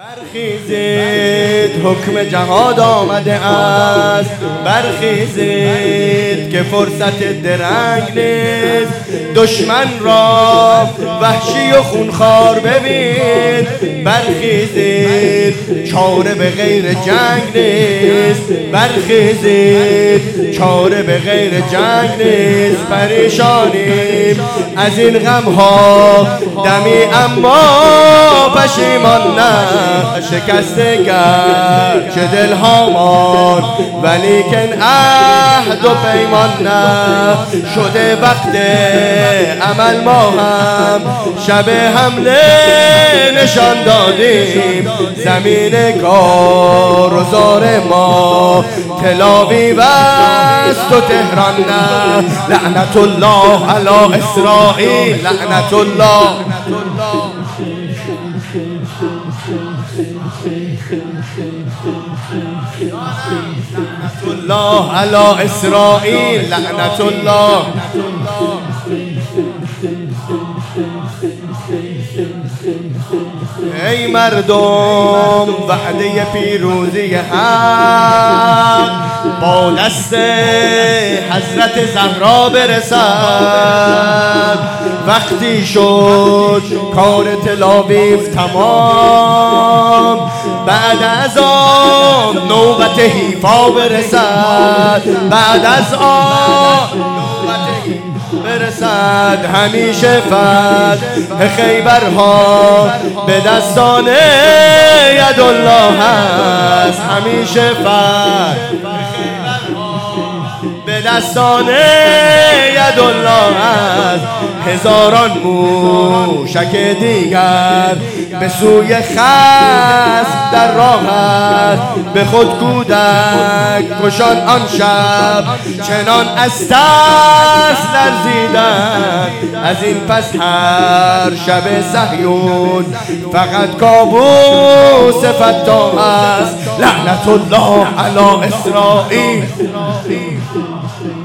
برخیزید حکم جهاد آمده است، برخیزید که فرصت درنگ نیست. دشمن را وحشی و خونخوار ببین، برخیزید چاره به غیر جنگ نیست. برخیزید چاره به غیر جنگ نیست. پریشانیم از این غمها دمی اما پشیمان نه. شکسته گرد چه دلها مان ولیکن عهد و پیمان نه. شده وقت عمل ما هم شب حمله نشان دادیم. زمین کار و زار ما تلاویو است و تهران نه. لعنت الله علی اسرائیل، لعنت الله الله علی اسرائیل، لعنت الله. ای مردم وعده پیروزی حق با دست حضرت زهرا برسد. وقتی شد کار تلاویو تمام، بعد از آن نوبت حیفا برسد. بعد از آن برسد همیشه فتح خیبرها به دستان یدالله هست. همیشه فتح به دستان یدالله هست. هزاران موشک دیگر به سوی خصم در راه است. به خود کودک کشان آن شب چنان از ترس لرزیدند. از این پس هر شب صهیون فقط کابوس فتاح است. لعنت الله علی اسرائیل.